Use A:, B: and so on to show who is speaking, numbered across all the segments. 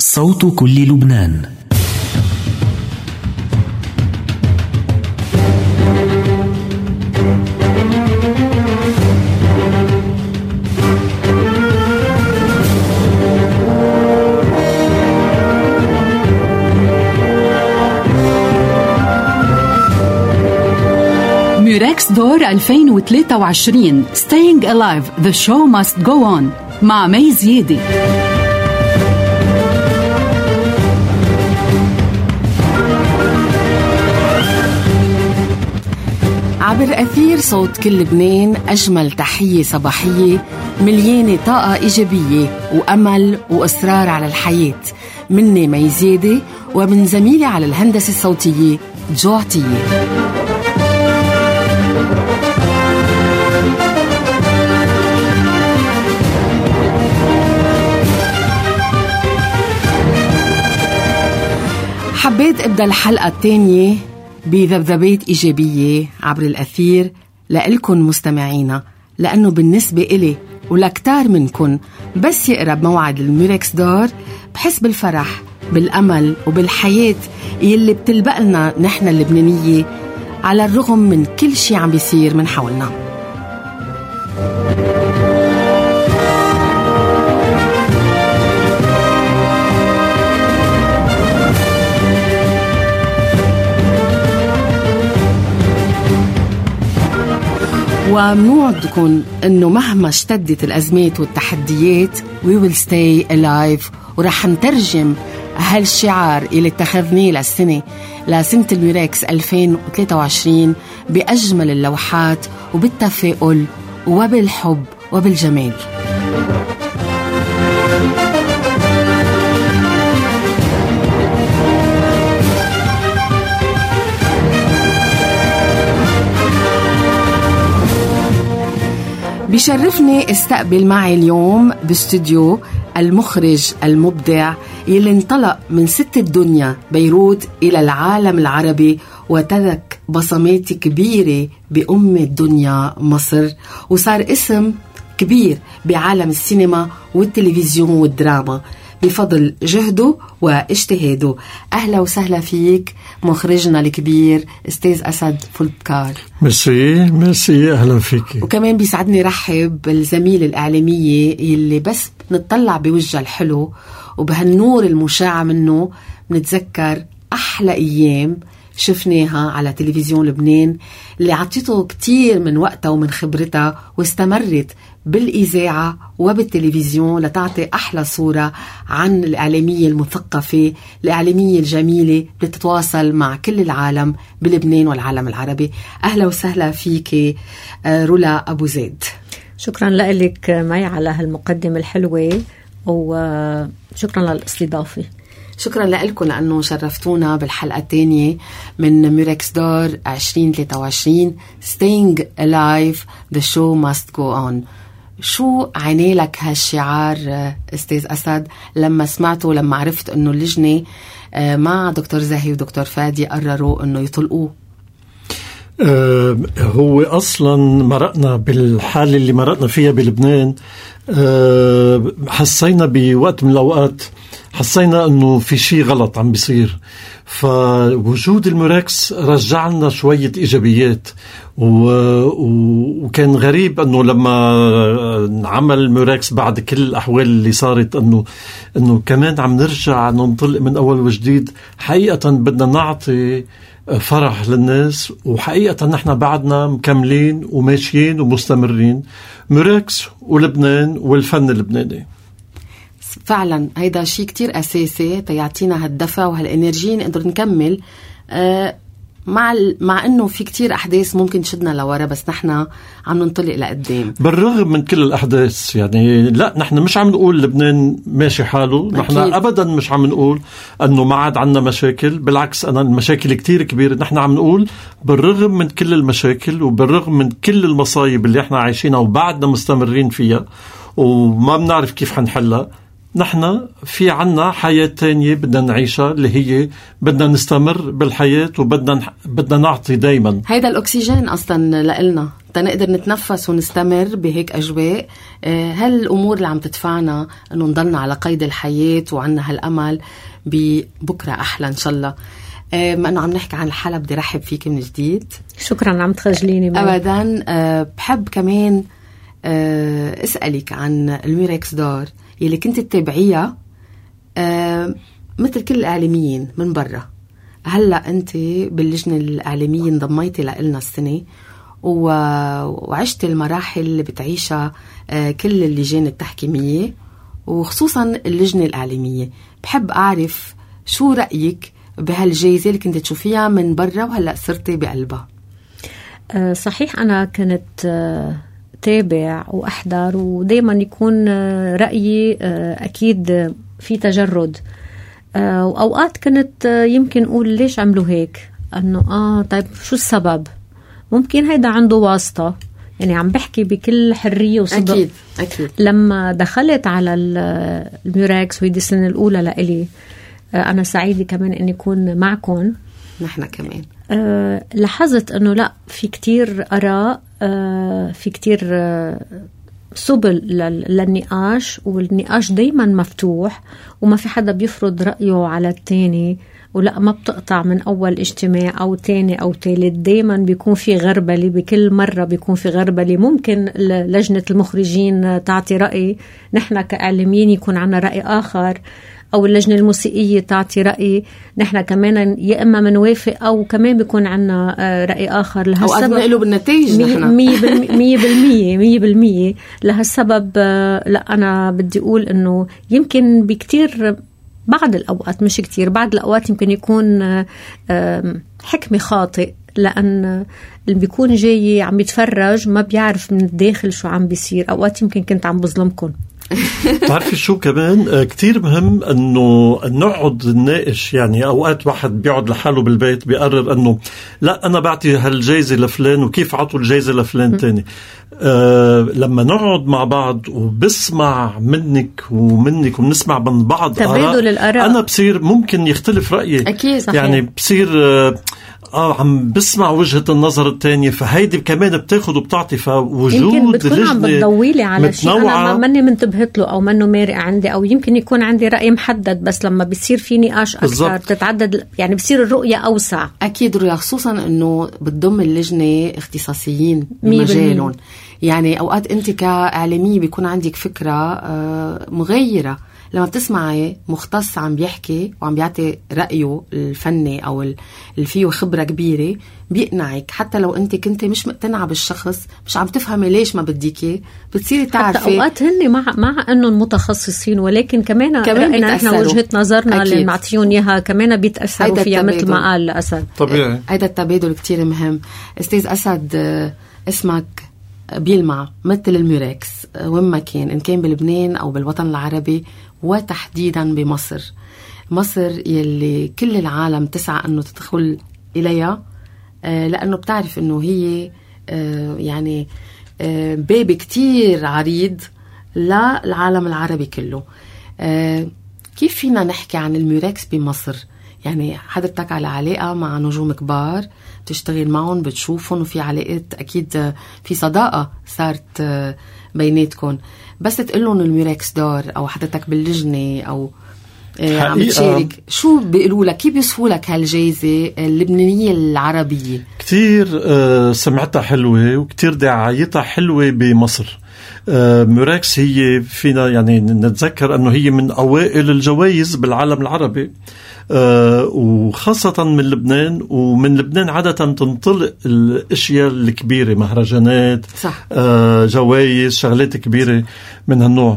A: صوت كل لبنان.
B: ميركس دور 2023 Staying Alive The Show Must Go On مع مي زيادي.
C: عبر أثير صوت كل لبنان أجمل تحية صباحية مليانة طاقة إيجابية وأمل وإصرار على الحياة، مني مي زيادي ومن زميلي على الهندسة الصوتية جو عطية. حبيت أبدأ الحلقة الثانية بذبذبات إيجابية عبر الأثير لإلكن مستمعينا، لأنه بالنسبة إلي ولكتار منكن بس يقرب موعد الميركس دور بحس بالفرح بالأمل وبالحياة يلي بتلبقلنا نحن اللبنانية على الرغم من كل شي عم بيصير من حولنا. ومنوعدكم أنه مهما اشتدت الأزمات والتحديات we will stay alive، ورح نترجم هالشعار اللي اتخذناه لسنة الميركس 2023 بأجمل اللوحات وبالتفاؤل وبالحب وبالجمال. بيشرفني استقبل معي اليوم باستوديو المخرج المبدع يلي انطلق من ست الدنيا بيروت إلى العالم العربي وترك بصمات كبيرة بأم الدنيا مصر، وصار اسم كبير بعالم السينما والتلفزيون والدراما بفضل جهده واجتهاده. أهلا وسهلا فيك مخرجنا الكبير أستاذ أسد فولدكار.
D: ميرسي أهلا فيك.
C: وكمان بيسعدني رحب بالزميل الإعلامية اللي بس نطلع بوجه الحلو وبهالنور المشاع منه بنتذكر أحلى أيام شفناها على تلفزيون لبنان اللي عطيته كتير من وقتها ومن خبرتها واستمرت بالإذاعة وبالتلفزيون لتعطي أحلى صورة عن الإعلامية المثقفة، الإعلامية الجميلة بتتواصل مع كل العالم بلبنان والعالم العربي. أهلا وسهلا فيك رولا أبو زيد.
E: شكرا لك معي على هالمقدمة الحلوة وشكرا للاستضافة.
C: شكرا لكم لأنه شرفتونا بالحلقة الثانية من ميركس دور 2023 Staying Alive The Show Must Go On. شو عيني لك هالشعار أستاذ أسد لما سمعته، لما عرفت أنه اللجنة مع دكتور زاهي ودكتور فادي قرروا أنه يطلقوه؟
D: هو أصلا مرقنا بالحالة اللي مرقنا فيها بلبنان، حسينا بوقت من الأوقات حسينا أنه في شيء غلط عم بيصير، فوجود الميركس رجع لنا شوية إيجابيات. وكان غريب أنه لما نعمل الميركس بعد كل الأحوال اللي صارت أنه كمان عم نرجع ننطلق من أول وجديد. حقيقة بدنا نعطي فرح للناس، وحقيقة نحن بعدنا مكملين وماشيين ومستمرين ميركس ولبنان والفن اللبناني.
C: فعلا هيدا شيء كتير أساسي تيعطينا هالدفع وهالإنرجي نقدر نكمل مع أنه في كتير أحداث ممكن تشدنا لورا، بس نحن عم ننطلق لقدام بالرغم
D: من كل الأحداث. يعني لا، نحن مش عم نقول لبنان ماشي حاله، نحن أبدا مش عم نقول أنه ما عاد عنا مشاكل، بالعكس أنا المشاكل كتير كبيرة. نحن عم نقول بالرغم من كل المشاكل وبالرغم من كل المصايب اللي احنا عايشينها وبعدنا مستمرين فيها وما بنعرف كيف حنحلها، نحن في عنا حياة تانية بدنا نعيشها، اللي هي بدنا نستمر بالحياة وبدنا نعطي دايما.
C: هيدا الأكسجين أصلا لإلنا تنقدر نتنفس ونستمر بهيك أجواء. هالأمور اللي عم تدفعنا أنه نضلنا على قيد الحياة وعنا هالأمل ببكرة أحلى إن شاء الله. ما أنه عم نحكي عن الحالة بدي رحب فيك من جديد.
E: شكرا، عم تخجليني
C: أبدا. بحب كمان أسألك عن الميركس دار يلي كنت تتابعيها مثل كل الإعلاميين من برا. هلأ أنت باللجنة الإعلامية انضميتي لنا السنة وعشت المراحل اللي بتعيشها كل اللجان التحكيمية وخصوصا اللجنة الإعلامية. بحب أعرف شو رأيك بهالجائزة اللي كنت تشوفيها من برا وهلأ صرتي بقلبها.
E: صحيح، أنا كنت تابع وأحضر، ودايما يكون رأيي أكيد في تجرد، وأوقات كنت يمكن أقول ليش عملوا هيك، أنه طيب شو السبب؟ ممكن هيدا عنده واسطة، يعني عم بحكي بكل حرية وصدق.
C: أكيد.
E: لما دخلت على الميراكس وهيدي السنة الأولى لإلي، أنا سعيدة كمان أن يكون معكم.
C: نحن كمان
E: لاحظت أنه لا، في كتير آراء، في كتير سبل للنقاش، والنقاش دايما مفتوح وما في حدا بيفرض رأيه على التاني، ولا ما بتقطع من أول اجتماع أو تاني أو تالت. دايما بيكون في غربلة، بكل مرة بيكون في غربلة. ممكن لجنة المخرجين تعطي رأي، نحن كإعلاميين يكون عنا رأي آخر، أو اللجنة الموسيقية تعطي رأي، نحن كمان يا إما منوافق أو كمان بيكون عنا رأي آخر.
C: لهالسبب أو نقلب النتائج نحن
E: 100%. لهالسبب لا، أنا بدي أقول إنه يمكن بكتير بعض الأوقات، مش كتير، بعض الأوقات يمكن يكون حكمة خاطئ، لأن اللي بيكون جاي عم يتفرج ما بيعرف من الداخل شو عم بيصير. أوقات يمكن كنت عم بظلمكم.
D: تعرفي شو كمان كتير مهم انه نقعد نناقش. يعني اوقات واحد بيقعد لحاله بالبيت بيقرر انه لا انا بعطي هالجايزة لفلان وكيف عطوا الجايزة لفلان تاني. لما نقعد مع بعض وبسمع منك ومنك وبنسمع من بعض
E: تبادل الآراء،
D: انا بصير ممكن يختلف رأيي.
C: أكيد صحيح.
D: يعني بصير عم بسمع وجهة النظر التانية، فهيدي كمان بتاخد وبتعطي. فوجود
E: يمكن بتكون عم بتضويلي على شيء أنا ماني منتبهت له أو منه مارق عندي، أو يمكن يكون عندي رأي محدد، بس لما بيصير في نقاش أكثر تتعدد، يعني بيصير الرؤية أوسع.
C: أكيد رؤية، خصوصا أنه بتضم اللجنة اختصاصيين بمجالهم. يعني أوقات أنت كإعلامية بيكون عندك فكرة مغيرة، لما بتسمعي مختص عم بيحكي وعم بيعطي رأيه الفني أو اللي فيه خبرة كبيرة بيقنعك، حتى لو أنت كنت مش مقتنعة بالشخص، مش عم تفهمي ليش ما بديكي، بتصيري تعرفي.
E: حتى أوقات هن مع أنه المتخصصين، ولكن كمان رأينا إحنا وجهة نظرنا اللي معطيون إياها كمان بيتأثروا فيها، مثل ما قال أسد.
D: طبيعي،
C: هذا التبادل كتير مهم. أستاذ أسد، اسمك بيلمع مثل الميراكس وين ما كان، إن كان بلبنان أو بالوطن العربي، وتحديدا بمصر. مصر يلي كل العالم تسعى أنه تدخل إليها، لأنه بتعرف أنه هي يعني باب كتير عريض للعالم العربي كله. كيف فينا نحكي عن الميراكس بمصر؟ يعني حضرتك على علاقة مع نجوم كبار، بتشتغل معهم، بتشوفهم، وفي علاقات أكيد، في صداقة صارت بيناتكم. بس تقلون الميراكس دار أو حضرتك باللجنة أو عم بتشارك، شو بيقولوا لك؟ كيف بيوصفوا لك هالجائزة اللبنانية العربية؟
D: كتير سمعتها حلوة وكتير دعايتها حلوة بمصر. ميراكس هي فينا يعني نتذكر أنه هي من أوائل الجوائز بالعالم العربي، وخاصة من لبنان. ومن لبنان عادة تنطلق الاشياء الكبيرة، مهرجانات، جوائز، شغلات كبيرة من هالنوع.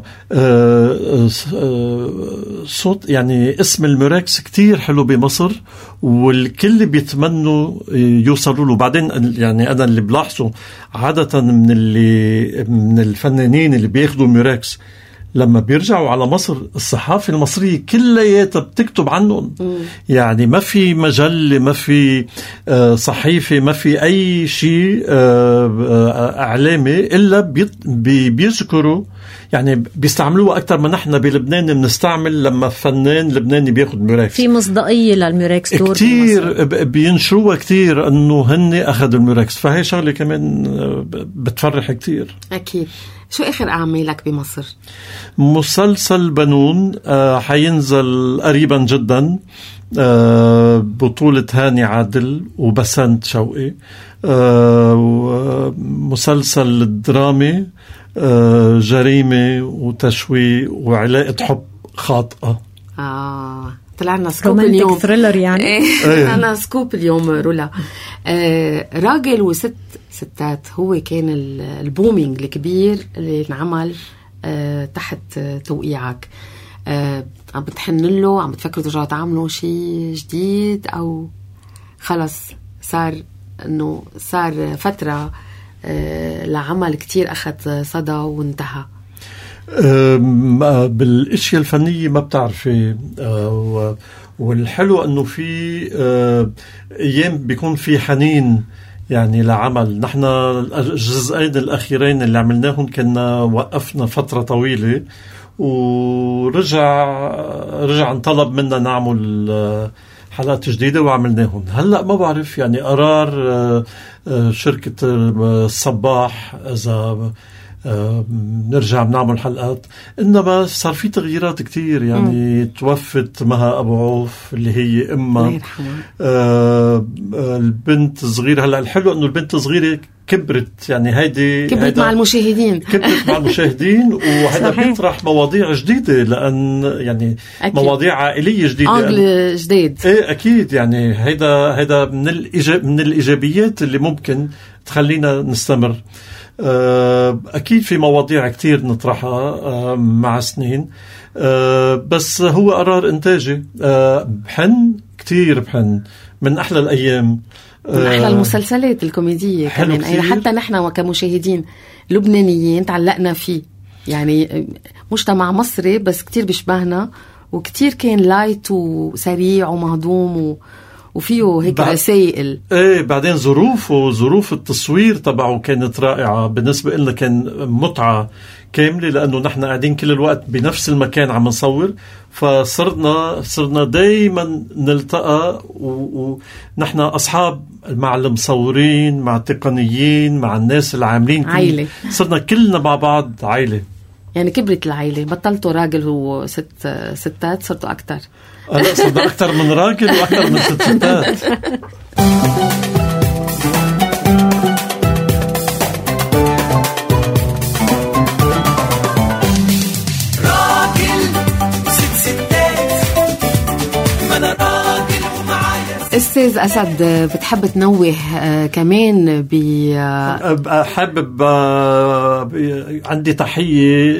D: صوت يعني اسم الميراكس كتير حلو بمصر، والكل بيتمنوا يوصلوا له. بعدين يعني أنا اللي بلاحظه عادة من الفنانين اللي بياخدوا ميراكس، لما بيرجعوا على مصر الصحافة المصرية كلياتها بتكتب عنهم. يعني ما في مجلة، ما في صحيفة، ما في أي شيء إعلامي إلا بيذكروا يعني بيستعملوها أكتر ما نحن بلبنان بنستعمل لما فنان لبناني بياخد ميراكس.
E: في مصداقية للميراكس دور
D: كتير بينشروها كتير أنه هني أخذ الميراكس، فهي شغلة كمان بتفرح كتير.
C: أكيد. شو آخر أعمالك بمصر؟
D: مسلسل بنون حينزل قريبا جدا، بطولة هاني عادل وبسنت شوقي، مسلسل درامي جريمة وتشويق وعلاقة حب خاطئة.
C: طلعنا سكوب اليوم
E: ثريلر يعني.
C: أنا سكوب اليوم رولا. راجل وست ستات هو كان البومينج الكبير اللي انعمل تحت توقيعك. عم بتحن له، عم بتفكروا ترجعوا تعملوا شيء جديد أو خلص صار فترة لعمل كتير أخذ صدى وانتهى؟
D: بالاشياء الفنيه ما بتعرفي، والحلو انه في ايام بيكون في حنين يعني لعمل. نحن الجزئين الاخيرين اللي عملناهم كنا وقفنا فتره طويله، ورجع انطلب منا نعمل حلقات جديدة وعملناهم. هلأ ما بعرف يعني قرار شركة الصباح إذا نرجع بنعمل حلقات، إنما صار في تغييرات كتير يعني. توفت مها أبو عوف اللي هي إمها، البنت صغيرة. هلأ الحلو إنه البنت الصغيرة كبرت يعني،
C: كبرت مع المشاهدين،
D: وهذا بيطرح مواضيع جديدة، لأن يعني أكيد. مواضيع عائلية جديدة،
C: جديد.
D: إيه أكيد يعني هيدا من الإيجابيات اللي ممكن تخلينا نستمر. أكيد في مواضيع كتير نطرحها مع سنين، بس هو قرار إنتاجي. بحن كتير، بحن من أحلى الأيام،
C: من أحلى المسلسلات الكوميدية كمان. يعني حتى نحن كمشاهدين لبنانيين تعلقنا فيه، يعني مجتمع مصري بس كتير بيشبهنا، وكتير كان لايت وسريع ومهضوم وفيه هيك رسائل.
D: ايه بعدين ظروف التصوير تبعه كانت رائعة بالنسبة لنا، كان متعة كاملة، لأنه نحن قاعدين كل الوقت بنفس المكان عم نصور، فصرنا دايما نلتقى، ونحن أصحاب مع المصورين، مع التقنيين، مع الناس العاملين،
C: عائلة.
D: صرنا كلنا مع بعض عائلة.
C: يعني كبرت العائلة، بطلتوا راجل وستات، صرتوا أكتر.
D: لا، صرنا أكتر من راجل وأكتر من ستات.
C: أستاذ أسد، بتحب تنوه كمان
D: حابب عندي تحية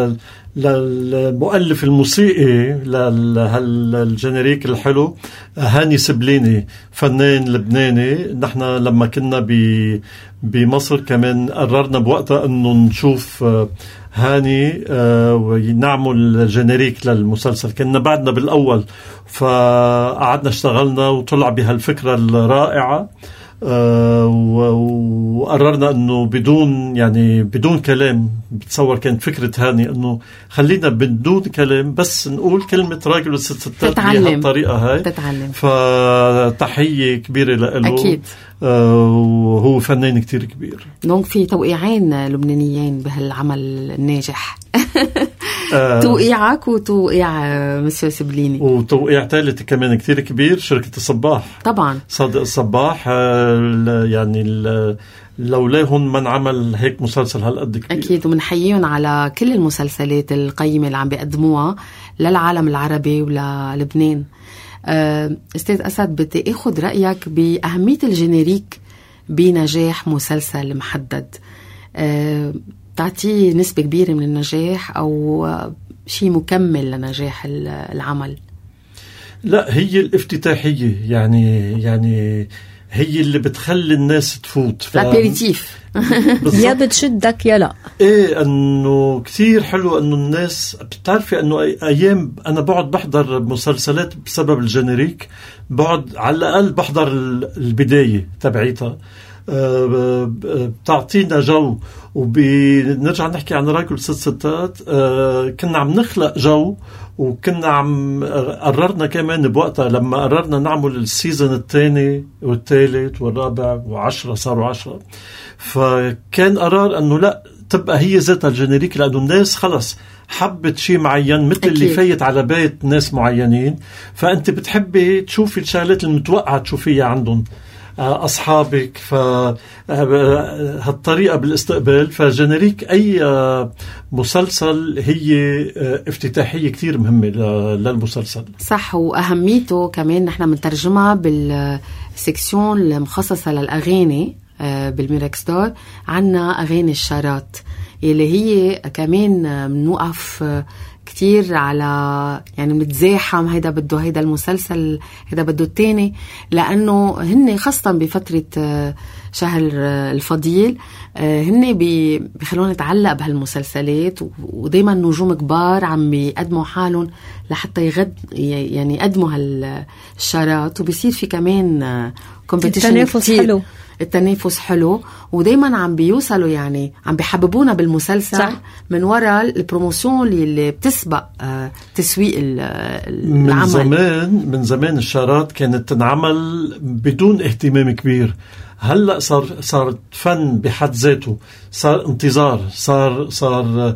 D: للمؤلف الموسيقي لهالجنريك الحلو، هاني سبليني، فنان لبناني. نحن لما كنا بمصر كمان قررنا بوقتها أنه نشوف هاني ونعمل جنريك للمسلسل. كنا بعدنا بالأول، فقعدنا اشتغلنا وطلع بهالفكرة الرائعة، وقررنا انه بدون كلام. بتصور كانت فكرة هاني انه خلينا بدون كلام بس نقول كلمة راجل وست ستات بهالطريقة هاي،
C: تتعلم.
D: فتحية كبيرة له
C: أكيد.
D: وهو فنان كتير كبير.
C: دونك في توقيعين لبنانيين بهالعمل الناجح. توقيعك وتوقيع مسيو سبليني،
D: وتوقيع ثالث كمان كتير كبير، شركة الصباح.
C: طبعا
D: صادق الصباح، يعني لولاهم من عمل هيك مسلسل هالقد كبير.
C: أكيد، ومنحييهم على كل المسلسلات القيمة اللي عم بيقدموها للعالم العربي وللبنان. أستاذ أسد، بدي أخذ رأيك بأهمية الجينيريك بنجاح مسلسل محدد. تعطيه نسبة كبيرة من النجاح أو شيء مكمل لنجاح العمل؟
D: لا، هي الافتتاحية يعني هي اللي بتخلي الناس تفوت.
C: الابيريتيف.
E: يا بتشدك يا لا.
D: ايه، انه كتير حلو انه الناس بتعرفي انه ايام انا بقعد بحضر مسلسلات بسبب الجينيريك، بقعد على الاقل بحضر البداية تبعيتها، بتعطينا جو، وبنرجع نحكي عن راجل ست ستات. كنا عم نخلق جو، وكنا عم قررنا كمان بوقتها لما قررنا نعمل السيزن الثاني والثالث والرابع و10 صاروا 10. فكان قرار انه لا تبقى هي ذاتها الجينيريك، لانه الناس خلص حبت شيء معين مثل اللي فايت على بيت ناس معينين، فانت بتحبي تشوفي الشغلات المتوقعه تشوفيها عندهم أصحابك. فهالطريقة بالاستقبال، فجنريك أي مسلسل هي افتتاحية كتير مهمة للمسلسل.
C: صح، وأهميته كمان نحن منترجمها بالسيكسيون المخصصة للأغاني بالميركستار. عنا أغاني الشارات اللي هي كمان منوقف كتير على يعني متزاحم، هيدا بده هيدا المسلسل، هيدا بده التاني، لأنه هن خاصة بفترة شهر الفضيل هن بيخلونا نتعلق بهالمسلسلات، ودايما نجوم كبار عم بيقدموا حالهم لحتى يعني يقدموا هالشارات، وبيصير في كمان كومبيتيشن كتير. التنافس حلو، ودايما عم بيوصلوا يعني عم بيحببونا بالمسلسل. صح. من وراء البروموشن اللي بتسبق تسويق العمل.
D: من زمان الشارات كانت تنعمل بدون اهتمام كبير. هلأ صار فن بحد ذاته، صار انتظار، صار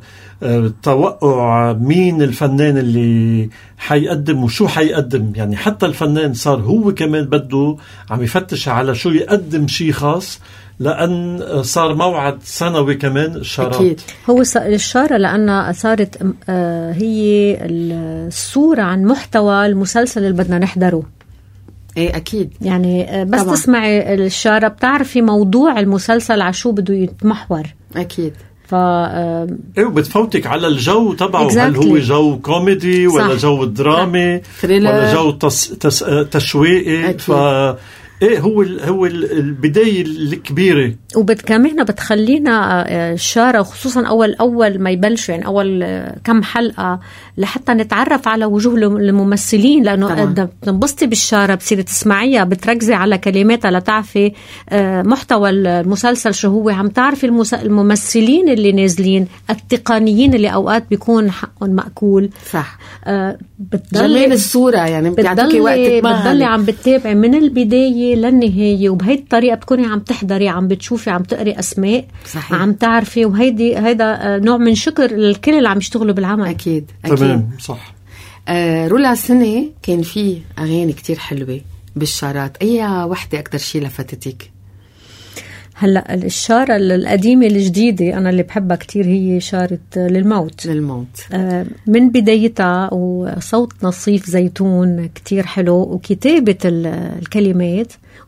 D: توقع مين الفنان اللي حيقدم وشو حيقدم. يعني حتى الفنان صار هو كمان بده عم يفتش على شو يقدم، شيء خاص، لأن صار موعد سنوي كمان الشارات. أكيد.
E: هو الشارة لأنها صارت هي الصورة عن محتوى المسلسل اللي بدنا نحضره.
C: ايه اكيد،
E: يعني بس طبعا تسمعي الشارة بتعرفي موضوع المسلسل عشو بده يتمحور.
C: اكيد.
D: ايه، وبتفوتك على الجو تبعه. هل هو جو كوميدي ولا جو درامي ولا جو تشويقي؟ ايه هو البداية الكبيرة،
E: وكمان بتخلينا الشارة خصوصا اول ما يبلشوا، يعني اول كم حلقة لحتى نتعرف على وجوه الممثلين، لانه بتنبسطي بالشارة، بتصيري تسمعيها، بتركزي على كلماتها لتعرفي محتوى المسلسل شو هو، عم تعرفي الممثلين اللي نازلين، التقنيين اللي اوقات بيكون حقهم مأكول.
C: صح. جمال الصورة، يعني بتعطيكي وقت
E: بتضلي عم بتتابعي من البداية للنهاية، وبهي الطريقة بتكوني عم تحضري، عم بتشوفي، عم تقري أسماء. صحيح. عم تعرفي، هيدا نوع من شكر للكل اللي عم يشتغلوا بالعمل.
C: أكيد.
D: تمام. صح.
C: رولا سنة كان فيه أغاني كتير حلوة بالشارات، أي وحدة أكتر شي لفتتك؟
E: هلأ الشارة القديمة الجديدة أنا اللي بحبها كتير هي شارة للموت. من بدايتها، وصوت نصيف زيتون كتير حلو، وكتابة الكلمات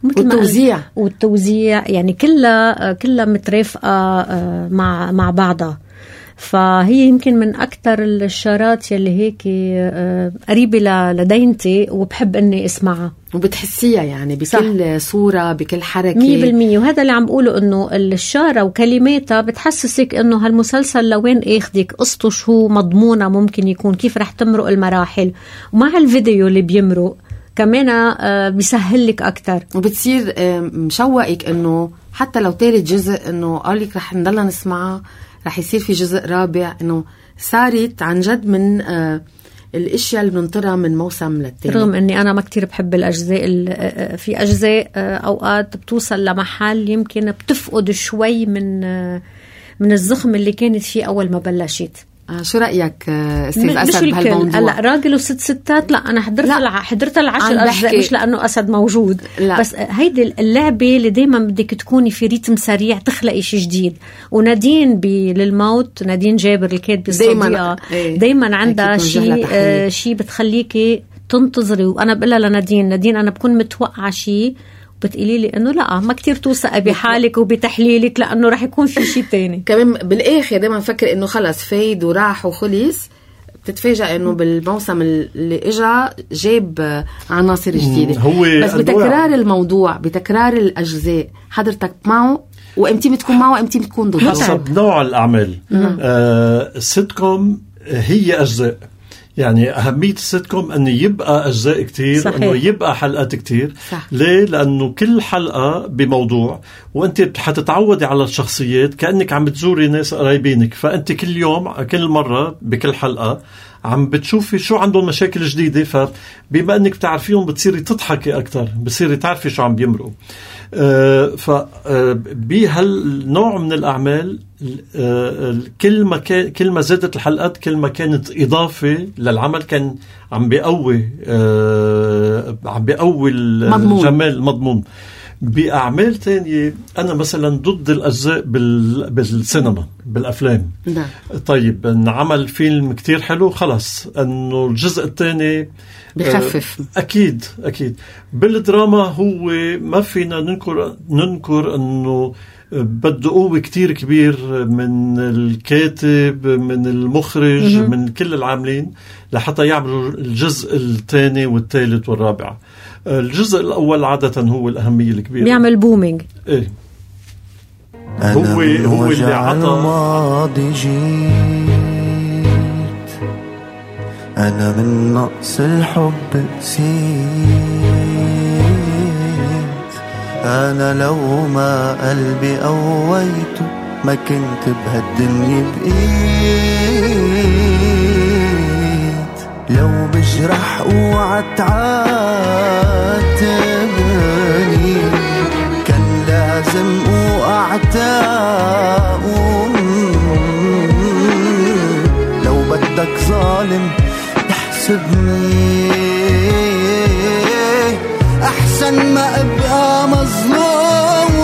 E: والتوزيع يعني كلها مترافقة مع بعضها. فهي يمكن من أكتر الشارات يلي هيك قريبة لدينتي، وبحب أني أسمعها
C: وبتحسيها يعني بكل صورة، بكل حركة
E: 100%. وهذا اللي عم بقوله، أنه الشارة وكلماتها بتحسسك أنه هالمسلسل لوين اخدك، قصته شو، مضمونة ممكن يكون، كيف رح تمرق المراحل، ومع الفيديو اللي بيمرق كمان بيسهل لك أكتر،
C: وبتصير مشوقك أنه حتى لو تالت جزء أنه قالك رح نضلنا نسمعها، رح يصير في جزء رابع. انه صارت عن جد من الاشياء اللي بننطرها من موسم للتاني.
E: رغم اني انا ما كتير بحب الاجزاء، في اجزاء اوقات بتوصل لمحل يمكن بتفقد شوي من الزخم اللي كانت فيه اول ما بلشت.
C: شو رأيك أستاذ أسد بهالموضوع؟
E: هلا راجل وست ستات، لا أنا حضرت العشر أجزاء، مش لأنه أسد موجود. لا. بس هيدي اللعبة اللي دايما بدك تكوني في ريتم سريع، تخلقي شيء جديد. ونادين للموت، نادين جابر الكاتبة الصديقة، دايما عندها شيء بتخليكي تنتظري. وأنا بقولها لنادين أنا بكون متوقعة شيء، بتقولي لي انه لا ما كتير توثقي بحالك وبتحليلك، لانه رح يكون في شيء تاني.
C: كمان بالاخر دايما نفكر انه خلص فايد وراح وخلص، بتتفاجئ انه بالموسم اللي اجا جاب عناصر جديده. بس بتكرار الموضوع، بتكرار الاجزاء، حضرتك معه وامتى بتكون معه وامتى بتكون ضده،
D: حسب نوع الاعمال. السيت كوم هي اجزاء، يعني أهمية السيتكوم أنه يبقى أجزاء كتير،
E: صحيح.
D: أنه يبقى حلقات كتير.
C: صح.
D: ليه؟ لأنه كل حلقة بموضوع، وأنت حتتعودي على الشخصيات كأنك عم بتزوري ناس قرايبينك، فأنت كل يوم كل مرة بكل حلقة عم بتشوفي شو عندهم مشاكل جديدة، فبما أنك بتعرفيهم بتصيري تضحكي أكتر، بتصيري تعرفي شو عم بيمرقوا. بهالنوع من الأعمال كل ما زادت الحلقات كل ما كانت إضافة للعمل، كان عم بيقوي الجمال المضمون. بأعمال تانية أنا مثلا ضد الأجزاء بالسينما بالأفلام.
C: نعم.
D: طيب نعمل فيلم كتير حلو، خلص أنه الجزء الثاني
C: بخفف.
D: أكيد. بالدراما هو ما فينا ننكر أنه بده قوة كتير كبير من الكاتب، من المخرج، من كل العاملين لحتى يعملوا الجزء الثاني والثالث والرابع. الجزء الأول عادة هو الأهمية الكبيرة،
E: بيعمل بومينج.
D: إيه، هو اللي عطى
A: الماضي جيت، أنا من نقص الحب قسيت، أنا لو ما قلبي قويته ما كنت بهالدنيا بقيت، لو بجرح اوعى تعاتبني، كان لازم أقوم، لو بدك ظالم احسبني، أحسن ما أبقى مظلوم.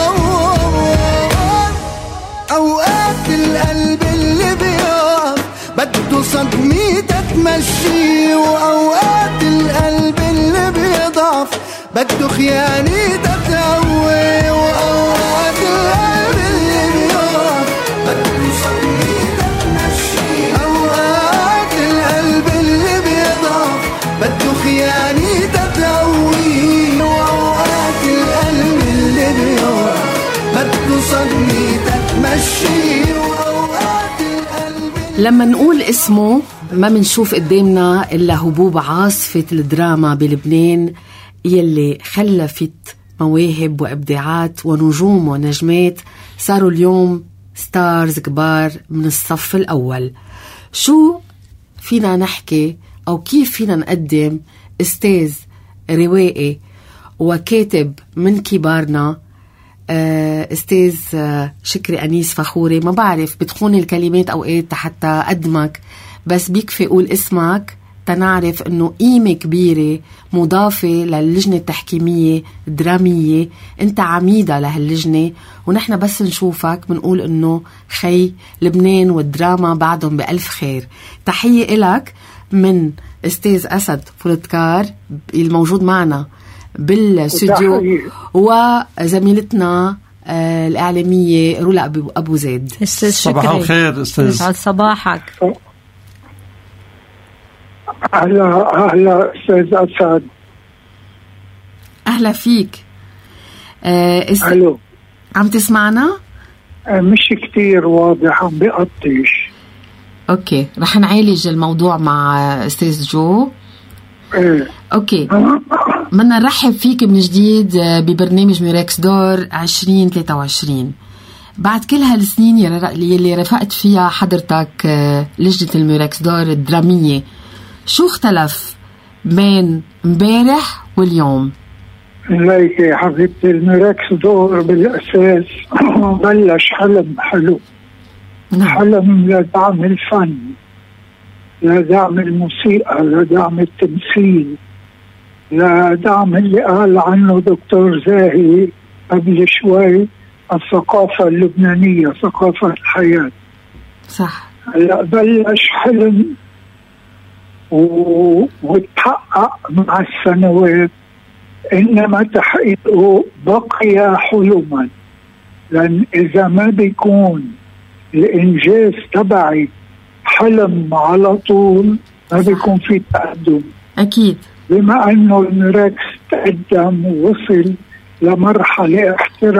A: أوقات القلب اللي بيقف بده صدميتك تمشي، وأوقات القلب اللي بيضعف بده خيانتك تقوي، وأوقات القلب اللي بيقف بده صدميتك تمشي، أوقات القلب اللي بيضعف بده خيانتك تقوي، وأوقات القلب اللي بيقف بده صدميتك تمشي، وأوقات القلب.
C: لما نقول اسمه ما منشوف قدامنا إلا هبوب عاصفة الدراما بلبنان يلي خلفت مواهب وإبداعات ونجوم ونجمات صاروا اليوم ستارز كبار من الصف الأول. شو فينا نحكي أو كيف فينا نقدم أستاذ روائي وكاتب من كبارنا، أستاذ شكري أنيس فخوري؟ ما بعرف بتخون الكلمات أوقات حتى أقدمك، بس بيكفي قول اسمك تنعرف أنه قيمة كبيرة مضافة للجنة التحكيمية الدرامية. أنت عميدة لهاللجنة، ونحن بس نشوفك منقول أنه خي لبنان والدراما بعدهم بألف خير. تحية إلك من أستاذ أسد فلتكار الموجود معنا بالاستوديو، وزميلتنا الإعلامية رولا أبو زيد.
D: صباح الخير أستاذ.
E: يسعد صباحك.
F: أهلا أستاذ أسد.
C: أهلا فيك.
F: ألو،
C: عم تسمعنا؟
F: مش كتير واضح، عم بقطش.
C: أوكي، رح نعالج الموضوع مع أستاذ جو. أوكي، بدنا نرحب فيك من جديد ببرنامج ميراكس دور 2023. بعد كل هالسنين يلي رفقت فيها حضرتك لجنة الميراكس دور الدرامية، شو اختلف بين امبارح واليوم؟
F: ليك حبيبتي، الميراكس دور بالأساس بلش حلم حلو. حلم لدعم الفن، لدعم الموسيقى، لدعم التمثيل، لدعم اللي قال عنه دكتور زاهي قبل شوي، الثقافة اللبنانية، ثقافة الحياة.
C: صح.
F: هلا بلش حلم وتحقق مع السنوات، إنما تحقيقه بقي حلما، لأن إذا ما بيكون الإنجاز تبعي حلم على طول ما بيكون في تقدم.
C: أكيد.
F: بما أنه الميراكس تقدم ووصل لمرحلة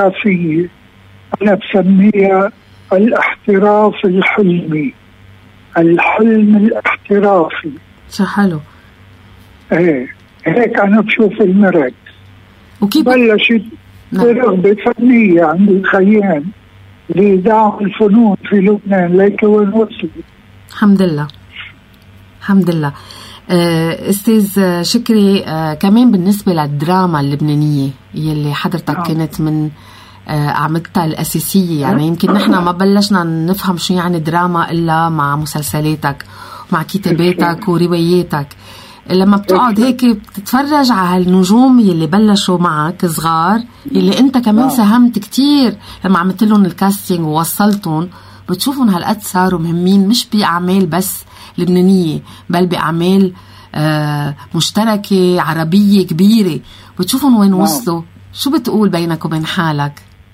F: احترافية، أنا بسميها الاحتراف الحلمي. الحلم الاحترافي.
C: شو حلو.
F: ايه هيك أنا بشوف المراكز.
C: وكيف
F: بلشت برغبة فنية عند الخيام لدعم الفنون في لبنان ليك وين وصلت.
C: الحمد لله الحمد لله. أستاذ شكري، كمان بالنسبة للدراما اللبنانية يلي حضرتك كنت من أعمدتها الأساسية، يعني يمكن نحن ما بلشنا نفهم شو يعني دراما إلا مع مسلسلاتك ومع كتاباتك ورواياتك. لما بتقعد هيك بتتفرج على النجوم يلي بلشوا معك صغار، يلي انت كمان ساهمت كتير لما عملت لهم الكاستينج ووصلتهم، بتشوفهم هالقد صاروا مهمين مش بأعمال بس لبنانية بل بأعمال مشتركة عربية كبيرة، بتشوفهم وين وصلوا. شو بتقول بينك وبين حالك؟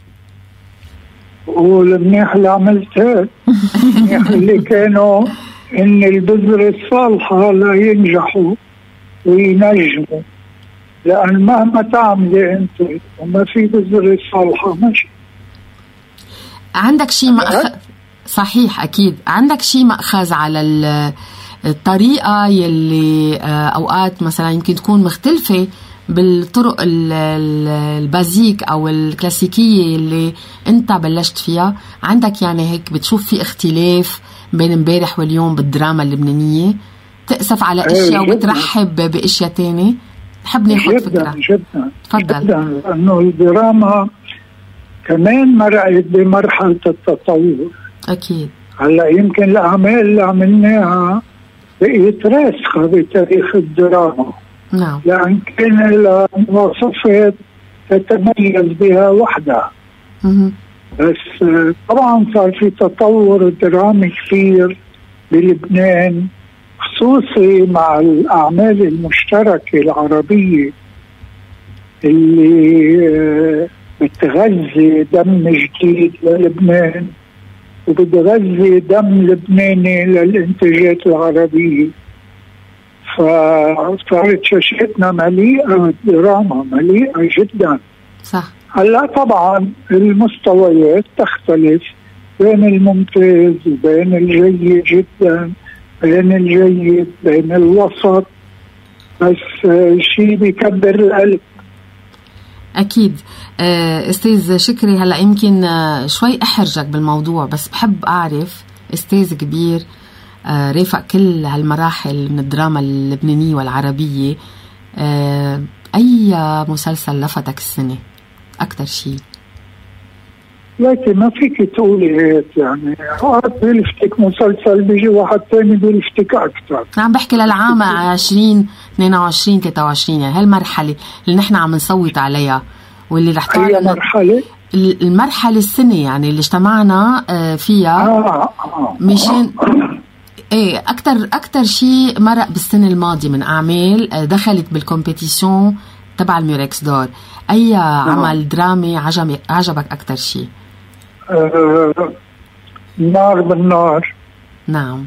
F: والمنيح اللي عملتها المنيح اللي كانوا إن البذرة الصالحة لا ينجحوا وينجموا، لأن مهما تعملي أنت وما في بذرة صالحة ماشي.
C: عندك شيء صحيح أكيد عندك شيء مأخذ على الطريقة يلي أوقات مثلا يمكن تكون مختلفة بالطرق البازيك أو الكلاسيكية اللي أنت بلشت فيها. عندك يعني هيك بتشوف في اختلاف بين امبارح واليوم بالدراما اللبنانية؟ تأسف على اشياء وترحب باشياء تانية؟ بحب ناخد فكرة.
F: جدا
C: تفضل.
F: جدا، لأنه الدراما كمان مرقت بمرحلة التطور.
C: أكيد.
F: هلا يمكن الأعمال اللي عملناها بقيت راسخة بتاريخ الدراما.
C: نعم.
F: لأن كان لها مواصفات تتميز بها وحدها. بس طبعا صار في تطور درامي كثير بلبنان، خصوصي مع الأعمال المشتركة العربية اللي بتغذي دم جديد للبنان وبتغذي دم لبناني للإنتاجات العربية. فصارت شاشتنا مليئة بالدراما، مليئة جدا.
C: صح.
F: هلا طبعا المستويات تختلف بين الممتاز وبين الجيد جدا، بين الجيد بين الوسط، بس شيء بيكبر القلب.
C: أكيد. أستاذ شكري، هلا يمكن شوي أحرجك بالموضوع، بس بحب أعرف أستاذ كبير رافق كل هالمراحل من الدراما اللبنانية والعربية، أي مسلسل لفتك السنة أكتر شيء؟
F: لكن ما فيك تقولي هيك، يعني وقت بيلفتك مسلسل بيجي واحد ثاني بيلفتك أكتر.
C: عم بحكي للعام 2022 23، يعني هالمرحلة اللي نحن عم نصوت عليها واللي رح
F: تعمل. أي مرحلة؟
C: المرحلة السنة يعني اللي اجتمعنا فيها مشان ايه أكتر شيء مرق بالسنة الماضية من أعمال دخلت بالكومبيتيشن تبع الميركس دور. أي عمل درامي عجبك أكتر شيء؟
F: نار بالنار.
C: نعم.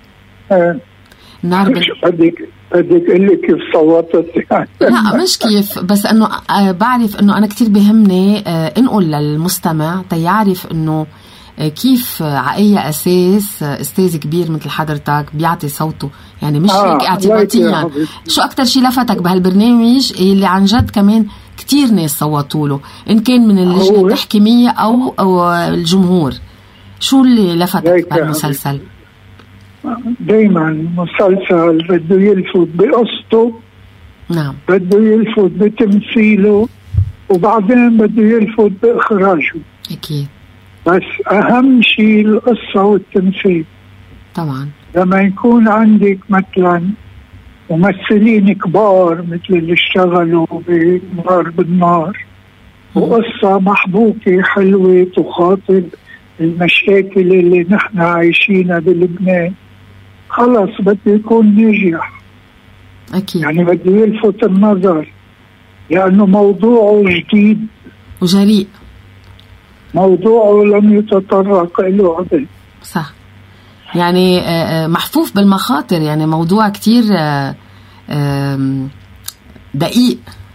F: نار بدك اللي كيف صوتت يعني.
C: لا مش كيف، بس انه بعرف انه انا كتير بهمني انقل للمستمع تيعرف انه كيف على اي اساس استاذ كبير مثل حضرتك بيعطي صوته، يعني مش هيك اعتباطيا. شو اكتر شيء لفتك بهالبرنامج اللي عن جد كمان كتير ناس صوتوا له، ان كان من اللجنه التحكيميه او الجمهور؟ شو اللي لفتك بهالمسلسل؟
F: دايما مسلسل بده يلفت بقصته.
C: نعم.
F: بده يلفت بتمثيله، وبعدين بده يلفت بإخراجه.
C: أكيد.
F: بس أهم شيء القصة والتمثيل.
C: طبعا.
F: لما يكون عندك مثلا ممثلين كبار مثل اللي اشتغلوا بنار بالنار وقصة محبوكة حلوة تخاطب المشاكل اللي نحن عايشينها بلبنان، خلص بده يكون ناجح.
C: أكيد.
F: يعني بده يلفت النظر لأنه موضوعه جديد
C: وجريء،
F: موضوعه لم يتطرق له قبل.
C: صح. يعني محفوف بالمخاطر، يعني موضوع كتير دقيق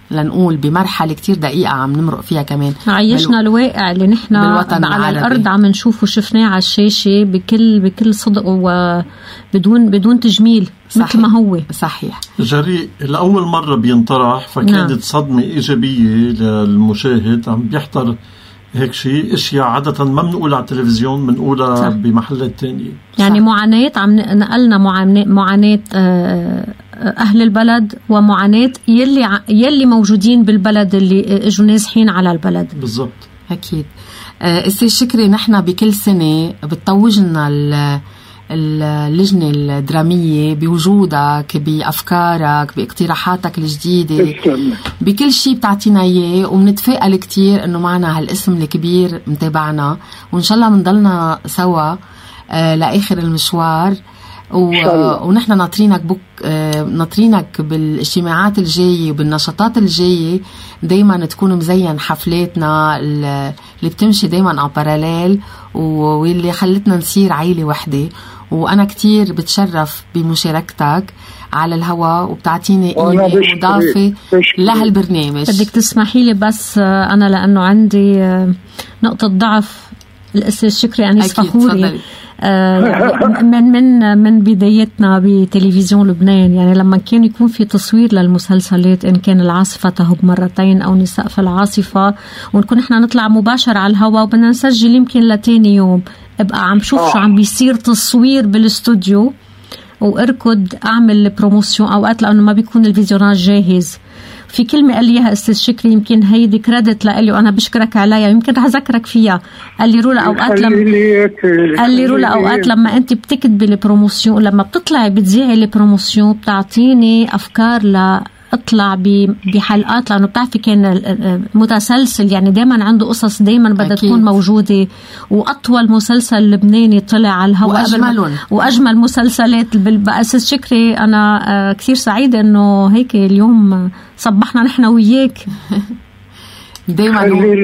C: لنقول بمرحلة كتير دقيقة عم نمرق فيها كمان.
E: عيشنا الواقع اللي نحن على الأرض عم نشوفه وشفناه على الشاشة بكل صدق وبدون تجميل. صحيح. مثل ما هو
C: صحيح.
D: جريء لأول مرة بينطرح، فكانت صدمة إيجابية للمشاهد. عم بيحضر هيك شيء اشياء عادة ما بنقولها على التلفزيون، بنقولها بمحلات تانية.
E: يعني معاناة عم نقلنا معاناة أهل البلد ومعاناة يلي موجودين بالبلد اللي اجوا نازحين على البلد.
D: بالضبط.
C: أكيد. أستاذ شكري، نحن بكل سنة بتطوجنا اللجنة الدرامية بوجودك، بأفكارك، باقتراحاتك الجديدة، بكل شيء بتعطينا إياه، ومنتفائل كتير إنه معنا هالاسم الكبير متابعنا، وإن شاء الله منضلنا سوا لآخر المشوار. ونحن ناطرينك بالاجتماعات الجاية وبالنشاطات الجاية، دايما تكون مزين حفلاتنا اللي بتمشي دايما على باراليل، واللي خلتنا نصير عائلة وحدة. وأنا كتير بتشرف بمشاركتك على الهواء، وبتعطيني قيمة مضافة لهالبرنامج.
E: بدك تسمحي لي بس أنا لأنه عندي نقطة ضعف الأستاذ شكري أنيس فخوري من بدايتنا بتلفزيون لبنان. يعني لما كان يكون في تصوير للمسلسلات، إن كان العاصفة تهب مرتين أو نساء في العاصفة، ونكون إحنا نطلع مباشر على الهواء وبدنا نسجل يمكن لتاني يوم، ابقى عم شوف شو عم بيصير تصوير بالاستوديو، واركض اعمل بروموسيون اوقات لانه ما بيكون الفيديوناج جاهز. في كلمه قال لي اياها استاذ شكري، يمكن هيدي كريدت لإلي وانا بشكرك عليها، يمكن رح اذكرك فيها. قال لي رولا اوقات لما انت بتكتبي البروموسيون، لما بتطلعي بتذيعي البروموسيون، بتعطيني افكار اطلع بحلقات، لانه بتعرفي كان متسلسل، يعني دايما عنده قصص دايما بدها تكون موجوده. واطول مسلسل لبناني طلع على الهواء واجمل مسلسلات بالاساس. شكري انا كثير سعيده انه هيك اليوم صبحنا نحن وياك.
C: دايما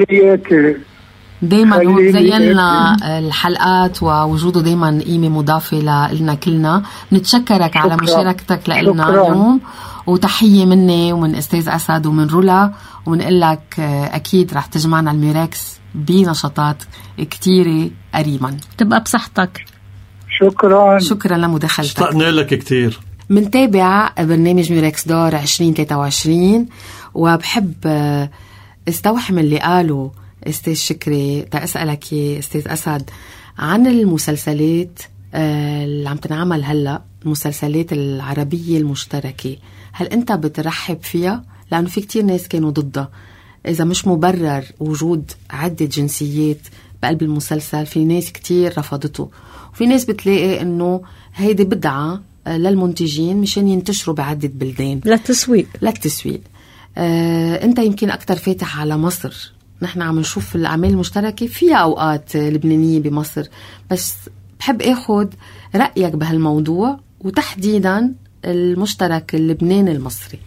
C: هو زينا الحلقات، ووجوده دايما قيمه مضافه لنا كلنا. نتشكرك على مشاركتك لنا اليوم، وتحية مني ومن أستاذ أسد ومن رولا، ومنقول لك أكيد رح تجمعنا الميراكس بنشاطات كتيرة قريبا. تبقى بصحتك. شكرا لمداخلتك.
D: اشتقنا لك كتير.
C: منتابع برنامج ميراكس دور 2023، وبحب استوحي من اللي قاله أستاذ شكري تأسألك يا أستاذ أسد عن المسلسلات اللي عم تنعمل هلأ، المسلسلات العربية المشتركة. هل أنت بترحب فيها؟ لأنه في كتير ناس كانوا ضدها، إذا مش مبرر وجود عدة جنسيات بقلب المسلسل، في ناس كتير رفضته، وفي ناس بتلاقي أنه هيدي بدعة للمنتجين مشان ينتشروا بعدة بلدان للتسويق. أنت يمكن أكتر فاتح على مصر. نحن عم نشوف الأعمال المشتركة فيها أوقات لبنانية بمصر، بس بحب أخذ رأيك بهالموضوع، وتحديدا المشترك اللبناني المصري.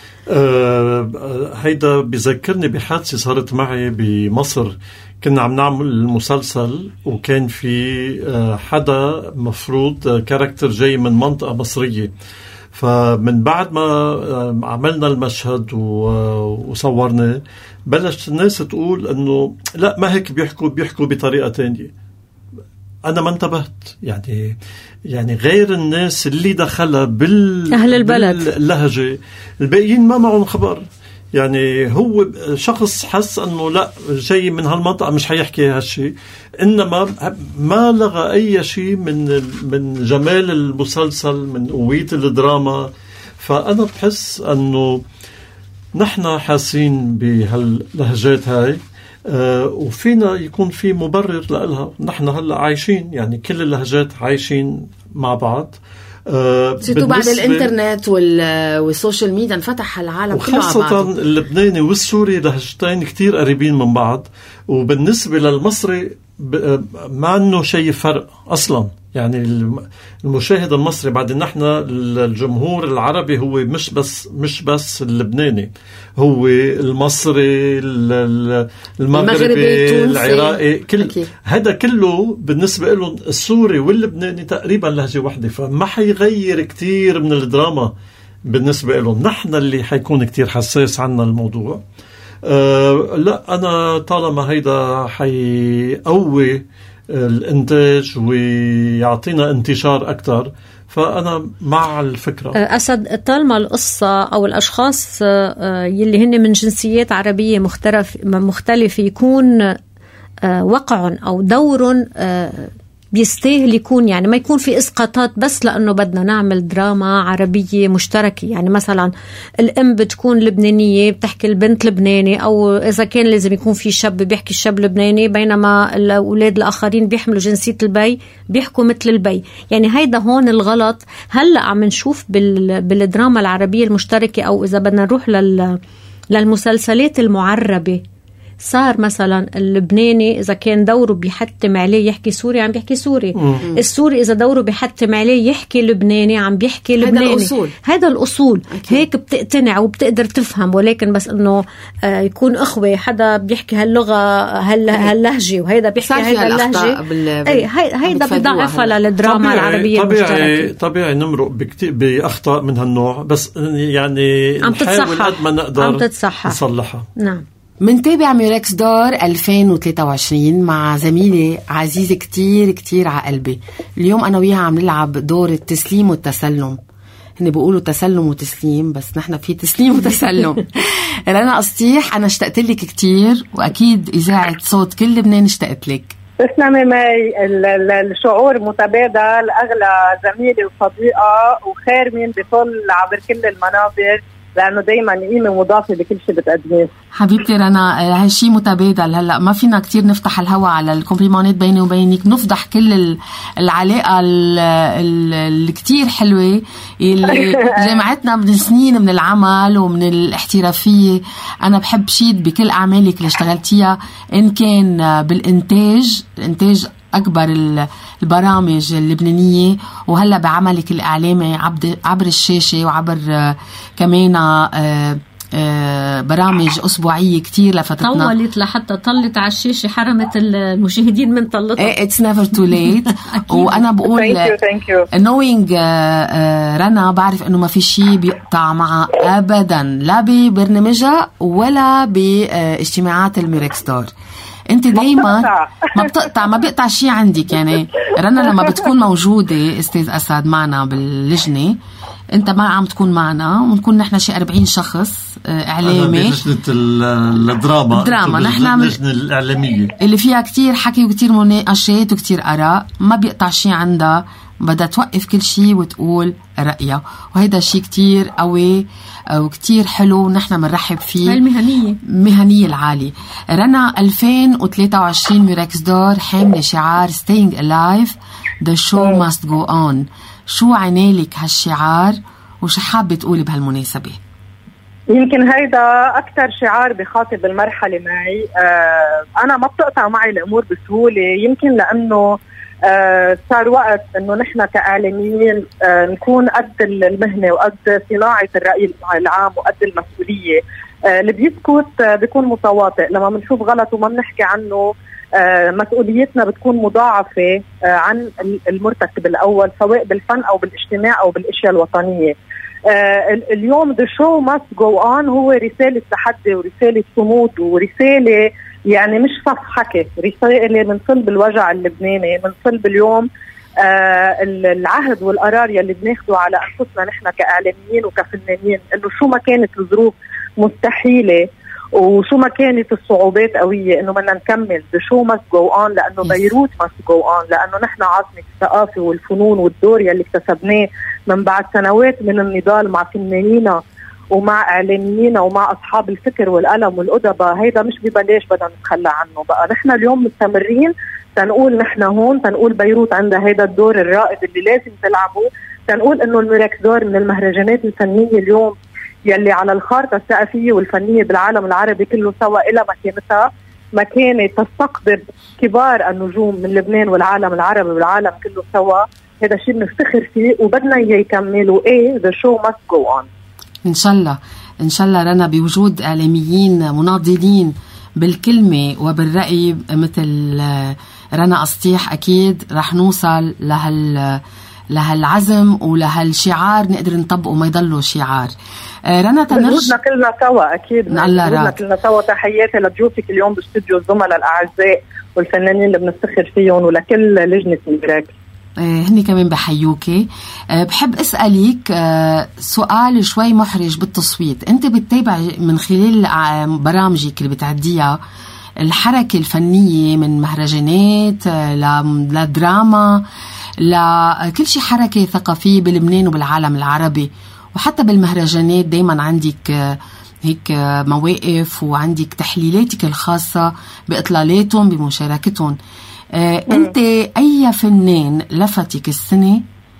D: هيدا بذكرني بحادثة صارت معي بمصر. كنا عم نعمل المسلسل، وكان في حدا مفروض كاركتر جاي من منطقة مصرية، فمن بعد ما عملنا المشهد وصورنا، بلشت الناس تقول انه لا، ما هيك بيحكوا بطريقة تانية. أنا ما انتبهت، يعني غير الناس اللي دخلها
E: أهل البلد
D: باللهجة، الباقيين ما معهم خبر. يعني هو شخص حس أنه لا، جاي من هالمنطقة مش حيحكي هالشي، إنما ما لغى أي شيء من جمال المسلسل، من قوية الدراما. فأنا بحس أنه نحن حاسين بهاللهجات هاي، وفينا يكون في مبرر لها. نحن هلا عايشين، يعني كل اللهجات عايشين مع بعض،
C: سيتو بعد الانترنت والسوشيال ميديا انفتح العالم كله مع بعض.
D: وخاصة اللبناني والسوري لهجتين كتير قريبين من بعض، وبالنسبة للمصري ما انه شيء فرق اصلا. يعني المشاهد المصري، بعد نحن الجمهور العربي هو مش بس اللبناني، هو المصري، المغربي، العراقي، هذا كله بالنسبة له السوري واللبناني تقريبا لهجة واحدة، فما حيغير كتير من الدراما بالنسبة لهم. نحن اللي حيكون كتير حساس عنا الموضوع. لا أنا طالما هيدا حيقوي الإنتاج ويعطينا انتشار أكتر، فأنا مع الفكرة.
E: أسد، طالما القصة أو الأشخاص يلي هن من جنسيات عربية مختلفة يكون وقع أو دور بيستاهل يكون، يعني ما يكون في إسقاطات بس لأنه بدنا نعمل دراما عربية مشتركة. يعني مثلا الأم بتكون لبنانية بتحكي البنت لبناني، أو إذا كان لازم يكون في شاب بيحكي الشاب لبناني، بينما الأولاد الآخرين بيحملوا جنسية البي بيحكوا مثل البي. يعني هيدا هون الغلط. هلأ عم نشوف بالدراما العربية المشتركة، أو إذا بدنا نروح للمسلسلات المعربة، صار مثلا اللبناني إذا كان دوره بيحتم عليه يحكي سوري عم بيحكي سوري، السوري إذا دوره بيحتم عليه يحكي لبناني عم بيحكي لبناني. هذا الأصول أكيد. هيك بتقتنع وبتقدر تفهم. ولكن بس إنه يكون أخوة، حدا بيحكي هاللغة هاللهجة وهيدا بيحكي هيدا اللهجة، هيدا بضعفها للدراما العربية المشتركة.
D: طبيعي نمرق بأخطاء من هالنوع، بس يعني نحاول قد ما نقدر نصلحها.
E: نعم.
C: منتابع ميركس دور 2023 مع زميلة عزيزة كتير كتير عقلبي. اليوم أنا وياها عم نلعب دور التسليم والتسلم. هن بيقولوا تسلم وتسليم، بس نحن في تسليم وتسلم. رنا أسطيح، أنا اشتقت لك كتير، وأكيد إذاعة صوت كل لبنان اشتقت لك.
G: تسلمي مي، الشعور متبادل. أغلى زميلة وصديقة وخير مين بيطل عبر كل المنابر، لأنه دايما قيمة مضافة بكل شيء بتقدميه.
C: حبيبتي رنا، هالشي متبادل. هلأ ما فينا كتير نفتح الهوا على الكومبليمونات بيني وبينك، نفضح كل العلاقة الكتير حلوة اللي جمعتنا من سنين من العمل ومن الاحترافية. أنا بحب شيد بكل أعمالك اللي اشتغلتيها، إن كان بالإنتاج أكبر البرامج اللبنانية، وهلأ بعملك الإعلامي عبر الشاشة وعبر كمان برامج أسبوعية كتير لفتتنا.
E: طولت لحتى طلت على الشاشة، حرمت المشاهدين من طلتها.
C: It's never too late. وأنا بقول
G: thank you.
C: knowing رنا، بعرف أنه ما في شيء بيقطع معها أبدا، لا ببرنامجها ولا باجتماعات الميركس دور. انت دايما ما بيقطع شيء عندك. يعني رنا لما بتكون موجودة استاذ أسد معنا باللجنة، انت ما عم تكون معنا، ونكون نحن شيء 40 شخص اعلامي
D: بلجنة الدراما، نحن اللجنة الإعلامية اللي فيها كتير حكي وكتير مناقشات وكتير آراء. ما بيقطع شيء عندها، بدها توقف كل شيء وتقول رأيها، وهيدا شيء كتير قوي وكتير حلو، ونحن منرحب فيه. المهنية العالية. رنا 2023 ميركس دور حاملة شعار Staying Alive The Show Must Go On. شو عنالك هالشعار وشو حابة تقولي بهالمناسبة؟
G: يمكن هيدا أكتر شعار بخاطب المرحلة معي. أنا ما بتقطع معي الأمور بسهولة، يمكن لأنه صار وقت أنه نحن كإعلاميين نكون قد المهنة وقد صناعة الرأي العام وقد المسؤولية. اللي بيسكت بيكون متواطئ. لما بنشوف غلط وما بنحكي عنه، مسؤوليتنا بتكون مضاعفة عن المرتكب الأول، سواء بالفن أو بالاجتماع أو بالأشياء الوطنية. اليوم The Show Must Go On هو رسالة تحدي ورسالة صمود ورسالة يعني مش صف حكي، رسالة من صلب الوجع اللبناني، من صلب اليوم العهد والقرار يلي بناخده على أنفسنا نحن كإعلاميين وكفنانين، إنه شو ما كانت الظروف مستحيلة وشو ما كانت الصعوبات قوية، إنه بدنا نكمل The Show Must Go On، لأنه بيروت Must Go On، لأنه نحن عاصمة الثقافة والفنون والدور يلي اكتسبناه من بعد سنوات من النضال مع فنانينا ومع إعلاميين ومع أصحاب الفكر والقلم والأدباء. هيدا مش ببلاش بدنا نتخلى عنه. بقى نحن اليوم مستمرين تنقول نحن هون، تنقول بيروت عندها هيدا الدور الرائد اللي لازم تلعبه، تنقول إنه الميركس دور من المهرجانات الفنية اليوم يلي على الخارطة الثقافية والفنية بالعالم العربي كله سوا إلى مكانتها، مكانة تستقطب كبار النجوم من لبنان والعالم العربي والعالم كله سوا. هذا شيء بنفتخر فيه وبدنا إياه يكملوا. The show must go on.
C: إن شاء الله رنا، بوجود إعلاميين مناضلين بالكلمة وبالرأي مثل رنا أسطيح، أكيد رح نوصل لهالعزم ولهالشعار نقدر نطبقه ما يضله شعار. رنا
G: بنودنا كلنا سوا أكيد،
C: بنودنا
G: كلنا سوا. تحياتي لضيوفك اليوم باستوديو الزملاء الأعزاء والفنانين اللي بنفتخر فيهم ولكل لجنة ميراكل.
C: هني كمان بحيوكي. بحب أسألك سؤال شوي محرج بالتصويت. أنت بتتابع من خلال برامجك اللي بتعديها الحركة الفنية من مهرجانات لدراما لكل شيء حركة ثقافية بلبنان وبالعالم العربي، وحتى بالمهرجانات دايما عندك هيك مواقف وعندك تحليلاتك الخاصة بإطلالاتهم بمشاركتهم. أنت أي فنان لفتك السنة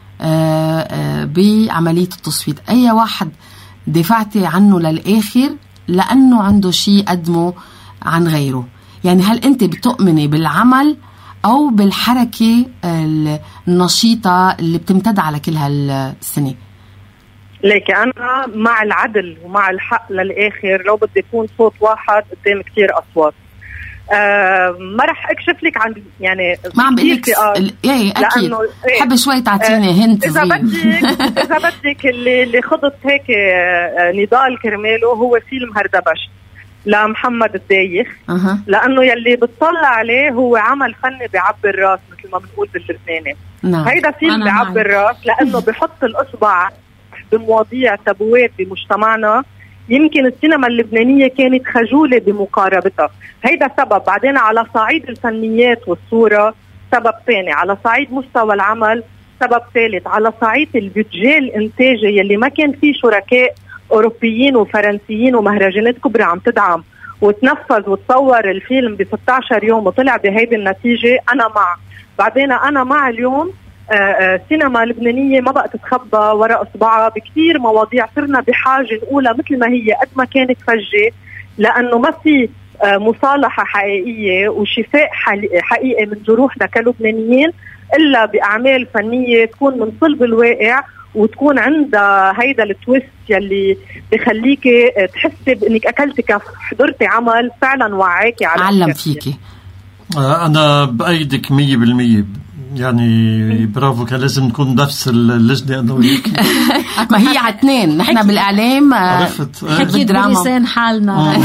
C: بعملية التصويت؟ أي واحد دفعتي عنه للآخر لأنه عنده شيء قدمه عن غيره؟ يعني هل أنت بتؤمني بالعمل أو بالحركة النشيطة اللي بتمتد على كل هالسنة؟
G: ليك أنا مع العدل ومع الحق للآخر. لو بدي يكون صوت واحد قدام كتير أصوات. ما رح أكشف لك عن يعني
C: ما عم بقلك ايه أكيد حب شوي تعطيني هنت
G: إذا بدك اللي خضت هيك نضال كرماله هو فيلم هردبشت لمحمد الدايخ. لأنه يلي بتطلع عليه هو عمل فني بعبر راس مثل ما بنقول باللبناني. هيدا فيلم بعبر راس لأنه بحط الأصبع بمواضيع تابوات بمجتمعنا يمكن السينما اللبنانية كانت خجولة بمقاربتها. هيدا سبب. بعدين على صعيد الفنيات والصورة سبب ثاني، على صعيد مستوى العمل سبب ثالث، على صعيد البيدجي الانتاجي يلي ما كان فيه شركاء أوروبيين وفرنسيين ومهرجانات كبرى عم تدعم وتنفذ وتصور الفيلم ب16 يوم وطلع بهيدي النتيجة. أنا مع. بعدين أنا مع اليوم سينما لبنانية ما بقى تتخبى وراء أصبعها بكثير مواضيع صرنا بحاجة نقولها مثل ما هي قد ما كانت فجة، لأنه ما في مصالحة حقيقية وشفاء حقيقي من جروحنا كلبنانيين إلا بأعمال فنية تكون من صلب الواقع وتكون عندها هيدا التويست يلي بخليكي تحسي بأنك أكلتي كف، حضرتي عمل فعلا وعاكي
C: علم فيكي.
D: أنا بأيدك 100%. يعني برافو، كان لازم نكون نفس اللجنة أنا وياك.
C: ما هي على اثنين نحن بالإعلام
E: أكيد بلسان حالنا.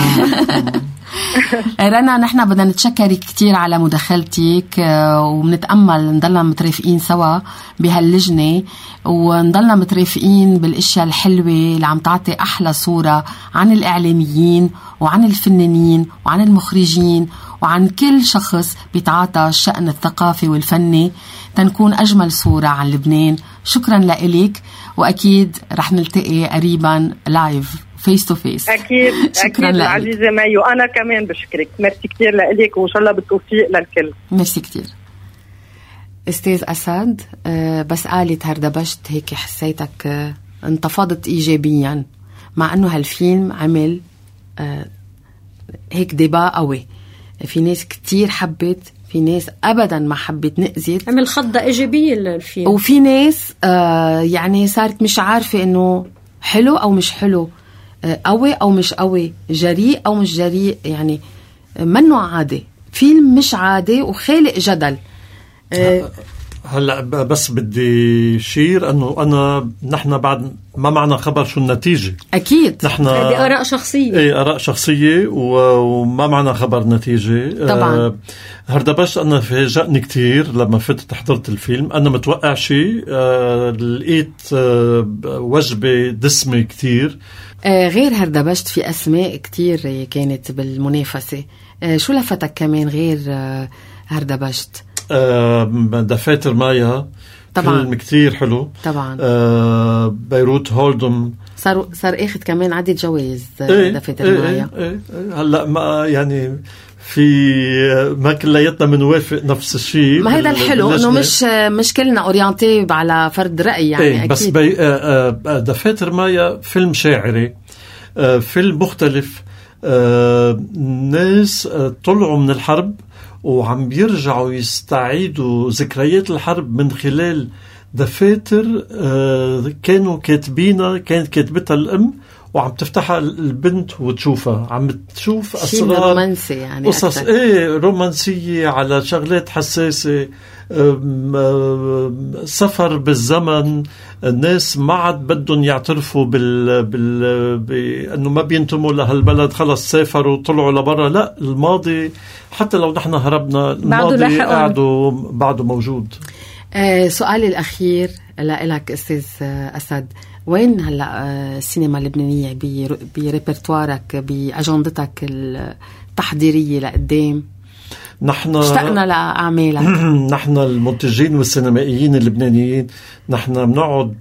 C: رنا نحن بدنا نتشكرك كتير على مداخلتك وبنتأمل نضلنا مترافقين سوا بهاللجنة ونضلنا مترافقين بالاشياء الحلوة اللي عم تعطي أحلى صورة عن الإعلاميين وعن الفنانين وعن المخرجين وعن كل شخص بيتعاطى الشأن الثقافي والفني تنكون أجمل صورة عن لبنان. شكرا لإلك، وأكيد رح نلتقي قريبا لايف فيس تو فيس.
G: أكيد أكيد عزيزة مي، وأنا كمان بشكرك. ميرسي كتير لإلك وإن شاء الله بالتوفيق للكل.
C: ميرسي كتير أستاذ أسد. بس قالت هردبشت هيك حسيتك انتفضت إيجابيا مع أنه هالفيلم عمل هيك ديبا قوي. في ناس كتير حبت، في ناس أبدا ما حبت، نقزت،
E: عمل خضة إيجابية للفيلم.
C: وفي ناس يعني صارت مش عارفة إنه حلو أو مش حلو، قوي أو مش قوي، جريء أو مش جريء. يعني منه عادي، فيلم مش عادي وخالق جدل.
D: هلا بس بدي شير انه نحن بعد ما معنا خبر شو النتيجة.
C: اكيد
D: نحن
E: هذه آراء شخصية.
D: ايه آراء شخصية وما معنا خبر نتيجة
C: طبعا.
D: هردبشت انا فاجأني كتير لما فتت حضرت الفيلم. انا متوقع شيء، لقيت وجبة دسمة كتير.
C: غير هردبشت في اسماء كتير كانت بالمنافسة. شو لفتك كمان غير هردبشت؟
D: دفاتر مايا طبعا، فيلم كتير حلو
C: طبعا.
D: بيروت هولدم
C: صار اخذ كمان عدد جوائز. دفاتر مايا
D: هلا ما يعني في ما كلياتنا منوافق نفس الشيء.
C: ما هذا الحلو انه مش كلنا اورينتي على فرد رأي يعني.
D: بس دفاتر مايا فيلم شاعري، فيلم مختلف. ناس طلعوا من الحرب وعم بيرجعوا يستعيدوا ذكريات الحرب من خلال دفاتر كانوا كاتبينها، كانت كاتبتها الأم وعم تفتحها البنت وتشوفها، عم تشوف
C: أسرار رومانسي يعني
D: قصص رومانسية على شغلات حساسة، سفر بالزمن. الناس ما عاد بدهم يعترفوا بأنه ما بينتموا لهالبلد، خلص سافروا طلعوا لبرا. لا، الماضي حتى لو نحن هربنا الماضي بعده موجود.
C: سؤالي الأخير لك أستاذ أسد، وين هلأ السينما اللبنانية بريبرتوارك بأجندتك التحضيرية لقدام؟
D: نحن
C: اشتقنا لأعمالك.
D: نحن المنتجين والسينمائيين اللبنانيين نحن بنقعد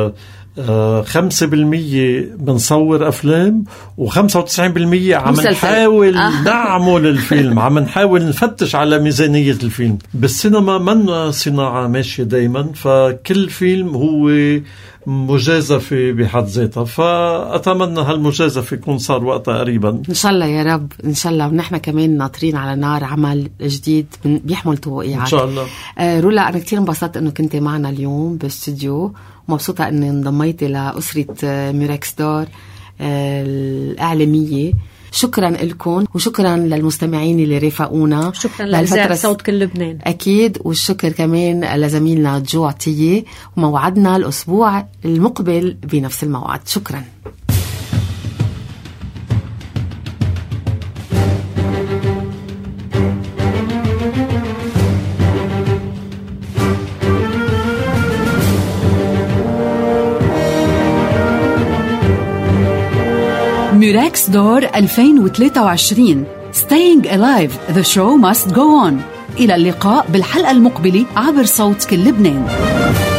D: 5% بنصور أفلام و95% عم نحاول نعمل الفيلم، عم نحاول نفتش على ميزانية الفيلم. بالسينما من صناعة ماشية دايما، فكل فيلم هو مجازفة بحد ذاتها، فأتمنى هالمجازفة يكون صار وقتها قريبا
C: إن شاء الله يا رب، إن شاء الله. ونحن كمان ناطرين على نار عمل جديد بيحمل توقيعات
D: إن شاء الله.
C: رولا، أنا كتير انبسطت أنه كنت معنا اليوم بالاستوديو، ومبسوطة أني انضميتي لأسرة ميراكس دور الإعلامية. شكرا لكم وشكرا للمستمعين اللي رافقونا.
E: شكرا لإذاعة صوت كل لبنان
C: أكيد، والشكر كمان لزميلنا جو عطية، وموعدنا الأسبوع المقبل بنفس الموعد. شكرا.
B: ميراكس دور 2023 Staying Alive The Show Must Go On. إلى اللقاء بالحلقة المقبلة عبر صوت كل لبنان.